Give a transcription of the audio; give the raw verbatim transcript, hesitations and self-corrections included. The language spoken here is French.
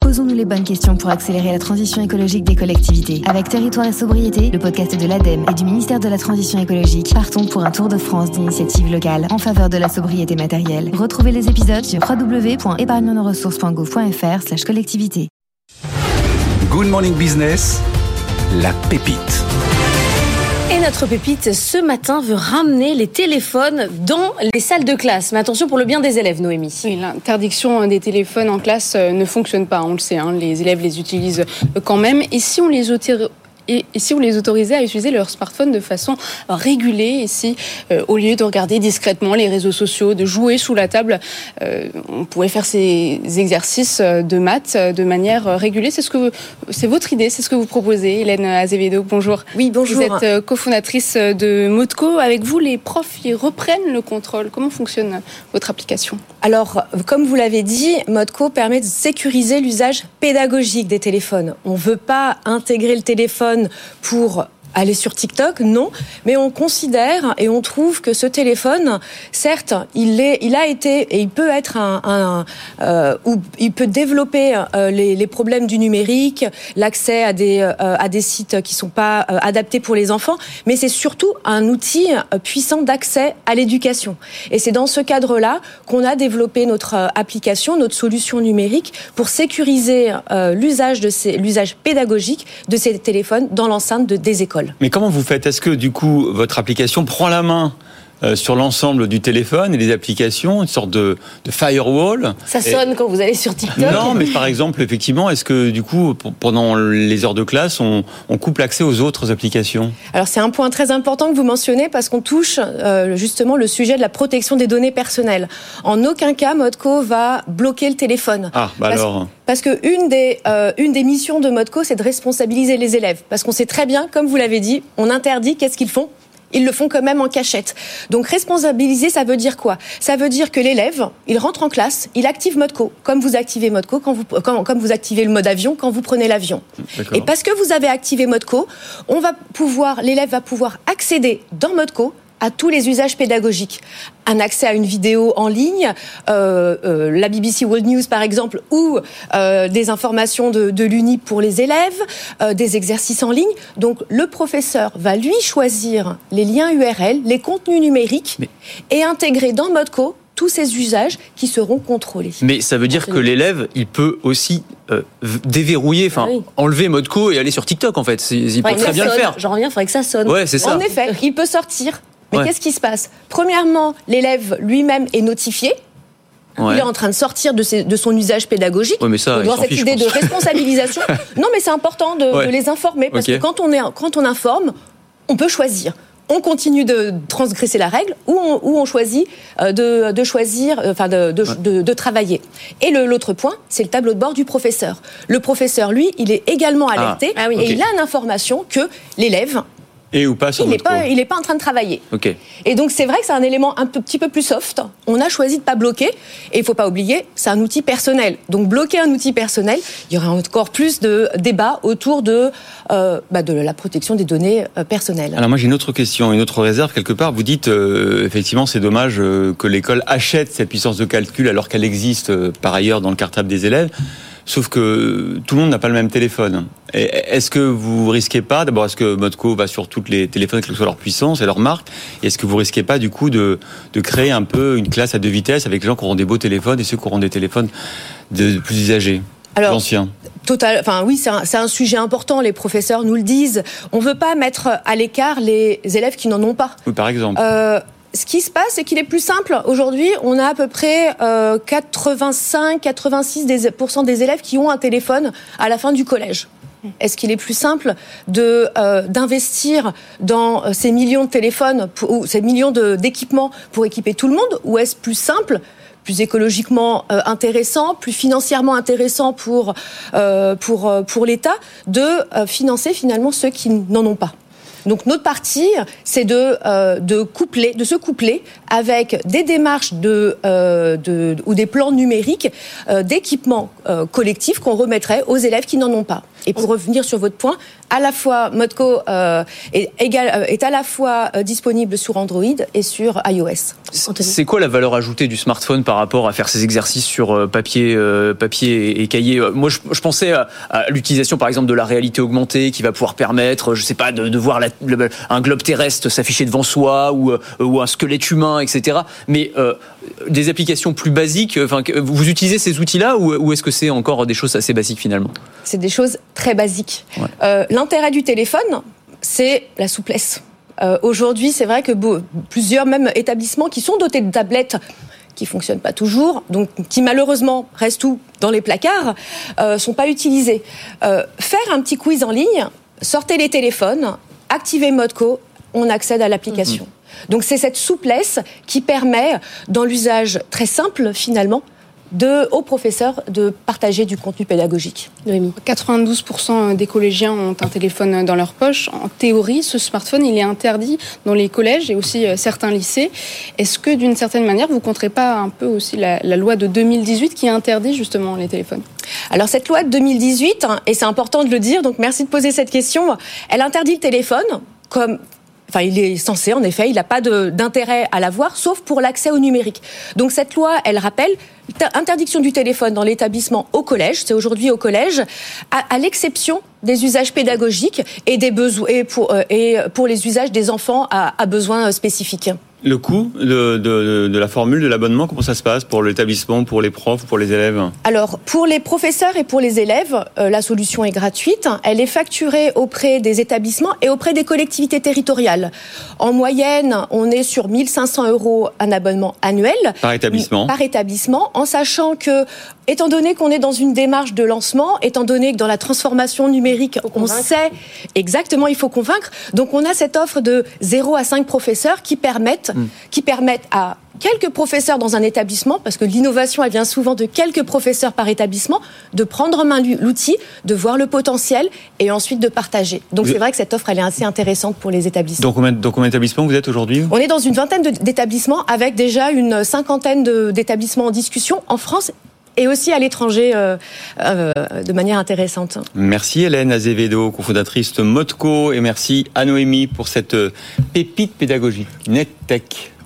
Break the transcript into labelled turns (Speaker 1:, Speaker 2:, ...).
Speaker 1: Posons-nous les bonnes questions pour accélérer la transition écologique des collectivités. Avec Territoire et Sobriété, le podcast de l'ADEME et du ministère de la Transition écologique, partons pour un tour de France d'initiatives locales en faveur de la sobriété matérielle. Retrouvez les épisodes sur w w w point épargne nos ressources point gouv point f r slash collectivité.
Speaker 2: Good Morning Business, la pépite.
Speaker 3: Et notre pépite, ce matin, veut ramener les téléphones dans les salles de classe. Mais attention pour le bien des élèves, Noémie.
Speaker 4: Oui, l'interdiction des téléphones en classe ne fonctionne pas, on le sait. Hein, les élèves les utilisent quand même. Et si on les autor... Et si on les autorisait à utiliser leur smartphone de façon régulée, et si, euh, au lieu de regarder discrètement les réseaux sociaux, de jouer sous la table, euh, on pourrait faire ces exercices de maths de manière régulée. C'est ce que, c'est votre idée, c'est ce que vous proposez, Hélène Azevedo. Bonjour.
Speaker 3: Oui, bonjour.
Speaker 4: Vous êtes cofondatrice de Modco. Avec vous, les profs, ils reprennent le contrôle. Comment fonctionne votre application ?
Speaker 3: Alors, comme vous l'avez dit, Modco permet de sécuriser l'usage pédagogique des téléphones. On ne veut pas intégrer le téléphone pour aller sur TikTok, non, mais on considère et on trouve que ce téléphone, certes, il est, il a été et il peut être un, un euh, où il peut développer euh, les, les problèmes du numérique, l'accès à des euh, à des sites qui sont pas euh, adaptés pour les enfants, mais c'est surtout un outil puissant d'accès à l'éducation. Et c'est dans ce cadre-là qu'on a développé notre euh, application, notre solution numérique pour sécuriser euh, l'usage de ces, l'usage pédagogique de ces téléphones dans l'enceinte de, des écoles.
Speaker 5: Mais comment vous faites ? Est-ce que du coup votre application prend la main euh, sur l'ensemble du téléphone et les applications, une sorte de, de firewall ?
Speaker 3: Ça sonne et... quand vous allez sur TikTok ?
Speaker 5: Non, mais par exemple, effectivement, est-ce que du coup, pendant les heures de classe, on, on coupe l'accès aux autres applications ?
Speaker 3: Alors c'est un point très important que vous mentionnez parce qu'on touche euh, justement le sujet de la protection des données personnelles. En aucun cas, Modco va bloquer le téléphone.
Speaker 5: Ah, bah
Speaker 3: parce...
Speaker 5: alors...
Speaker 3: Parce que une des euh, une des missions de Modco, c'est de responsabiliser les élèves. Parce qu'on sait très bien, comme vous l'avez dit, on interdit. Qu'est-ce qu'ils font ? Ils le font quand même en cachette. Donc responsabiliser, ça veut dire quoi ? Ça veut dire que l'élève, il rentre en classe, il active Modco, comme vous activez Modco quand vous comme, comme vous activez le mode avion quand vous prenez l'avion.
Speaker 5: D'accord.
Speaker 3: Et parce que vous avez activé Modco, on va pouvoir l'élève va pouvoir accéder dans Modco à tous les usages pédagogiques. Un accès à une vidéo en ligne, euh, euh, la B B C World News par exemple, ou euh, des informations de, de l'U N I P pour les élèves, euh, des exercices en ligne. Donc le professeur va lui choisir les liens U R L, les contenus numériques, Mais... et intégrer dans Modco tous ces usages qui seront contrôlés.
Speaker 6: Mais ça veut dire que l'élève, il peut aussi euh, déverrouiller, enfin oui. enlever Modco et aller sur TikTok en fait. C'est, il peut très bien
Speaker 3: sonne.
Speaker 6: le faire.
Speaker 3: J'en reviens, il faudrait que ça sonne.
Speaker 6: Ouais, c'est ça.
Speaker 3: En effet, il peut sortir. Mais ouais. Qu'est-ce qui se passe ? Premièrement, l'élève lui-même est notifié. Ouais. Il est en train de sortir de, ses, de son usage pédagogique.
Speaker 6: Ouais, mais ça,
Speaker 3: dans cette
Speaker 6: fiche,
Speaker 3: idée de responsabilisation. Non, mais c'est important de, ouais. de les informer parce okay. que quand on, est, quand on informe, on peut choisir. On continue de transgresser la règle ou on, ou on choisit de, de choisir, enfin de, de, ouais. de, de travailler. Et le, l'autre point, c'est le tableau de bord du professeur. Le professeur, lui, il est également alerté ah. Ah oui. et okay. il a une information que l'élève
Speaker 5: Et ou pas sur
Speaker 3: il n'est
Speaker 5: Modco.
Speaker 3: pas, il n'est pas en train de travailler.
Speaker 6: Okay.
Speaker 3: Et donc c'est vrai que c'est un élément un peu, petit peu plus soft. On a choisi de pas bloquer. Et il faut pas oublier, c'est un outil personnel. Donc bloquer un outil personnel, il y aura encore plus de débats autour de, euh, bah de la protection des données euh, personnelles.
Speaker 5: Alors moi j'ai une autre question, une autre réserve quelque part. Vous dites euh, effectivement c'est dommage euh, que l'école achète cette puissance de calcul alors qu'elle existe euh, par ailleurs dans le cartable des élèves. Sauf que tout le monde n'a pas le même téléphone. Et est-ce que vous risquez pas, d'abord, est-ce que Modco va sur tous les téléphones, quelle que soit leur puissance et leur marque, et est-ce que vous risquez pas, du coup, de, de créer un peu une classe à deux vitesses avec les gens qui auront des beaux téléphones et ceux qui auront des téléphones de, de plus usagés,
Speaker 3: Alors,
Speaker 5: plus anciens?
Speaker 3: Total, enfin oui, c'est un, c'est un sujet important. Les professeurs nous le disent. On veut pas mettre à l'écart les élèves qui n'en ont pas.
Speaker 5: Oui, par exemple.
Speaker 3: Euh, Ce qui se passe, c'est qu'il est plus simple. Aujourd'hui, on a à peu près euh, quatre-vingt-cinq à quatre-vingt-six pour cent des élèves qui ont un téléphone à la fin du collège. Est-ce qu'il est plus simple de, euh, d'investir dans euh, ces millions de téléphones, pour, ou ces millions de, d'équipements pour équiper tout le monde, ou est-ce plus simple, plus écologiquement euh, intéressant, plus financièrement intéressant pour, euh, pour, euh, pour l'État, de euh, financer finalement ceux qui n'en ont pas ? Donc notre partie, c'est de, euh, de, coupler, de se coupler avec des démarches de, euh, de, ou des plans numériques euh, d'équipements euh, collectifs qu'on remettrait aux élèves qui n'en ont pas. Et pour revenir sur votre point, à la fois Modco euh, est, égal, est à la fois euh, disponible sur Android et sur iOS.
Speaker 6: C'est quoi la valeur ajoutée du smartphone par rapport à faire ces exercices sur papier, euh, papier et cahier? Moi, je, je pensais à, à l'utilisation, par exemple, de la réalité augmentée qui va pouvoir permettre, je sais pas, de, de voir la, le, un globe terrestre s'afficher devant soi ou, euh, ou un squelette humain, et cetera. Mais euh, des applications plus basiques, enfin, vous utilisez ces outils-là ou, ou est-ce que c'est encore des choses assez basiques finalement?
Speaker 3: C'est des choses très basiques.
Speaker 6: Ouais.
Speaker 3: Euh, l'intérêt du téléphone, c'est la souplesse. Euh, aujourd'hui, c'est vrai que beau, plusieurs même établissements qui sont dotés de tablettes qui fonctionnent pas toujours, donc qui malheureusement restent tout dans les placards, euh, sont pas utilisés. Euh, faire un petit quiz en ligne, sortez les téléphones, activez Modco, on accède à l'application. Mmh. Donc c'est cette souplesse qui permet, dans l'usage très simple finalement, de, aux professeurs de partager du contenu pédagogique.
Speaker 4: Noémie. quatre-vingt-douze pour cent des collégiens ont un téléphone dans leur poche. En théorie, ce smartphone, il est interdit dans les collèges et aussi certains lycées. Est-ce que, d'une certaine manière, vous ne compterez pas un peu aussi la, la loi de deux mille dix-huit qui interdit justement les téléphones?
Speaker 3: Alors cette loi de deux mille dix-huit, et c'est important de le dire, donc merci de poser cette question, elle interdit le téléphone comme... Enfin, il est censé, en effet, il n'a pas de, d'intérêt à l'avoir, sauf pour l'accès au numérique. Donc cette loi, elle rappelle interdiction du téléphone dans l'établissement au collège, c'est aujourd'hui au collège, à, à l'exception des usages pédagogiques et des besoins et pour euh, et pour les usages des enfants à, à besoins spécifiques.
Speaker 5: Le coût de, de, de la formule de l'abonnement, comment ça se passe pour l'établissement, pour les profs, pour les élèves?
Speaker 3: Alors, pour les professeurs et pour les élèves, euh, la solution est gratuite. Elle est facturée auprès des établissements et auprès des collectivités territoriales. En moyenne, on est sur mille cinq cents euros un abonnement annuel.
Speaker 5: Par établissement.
Speaker 3: Par établissement, en sachant que, étant donné qu'on est dans une démarche de lancement, étant donné que dans la transformation numérique, on sait exactement, il faut convaincre. Donc, on a cette offre de zéro à cinq professeurs qui permettent qui permettent à quelques professeurs dans un établissement, parce que l'innovation, elle vient souvent de quelques professeurs par établissement, de prendre en main l'outil, de voir le potentiel et ensuite de partager. Donc vous... c'est vrai que cette offre, elle est assez intéressante pour les établissements.
Speaker 5: Dans combien, dans combien d'établissements vous êtes aujourd'hui?
Speaker 3: On est dans une vingtaine de, d'établissements, avec déjà une cinquantaine de, d'établissements en discussion en France et aussi à l'étranger euh, euh, de manière intéressante.
Speaker 5: Merci Hélène Azevedo, cofondatrice de Modco, et merci à Noémie pour cette pépite pédagogique. NetTech.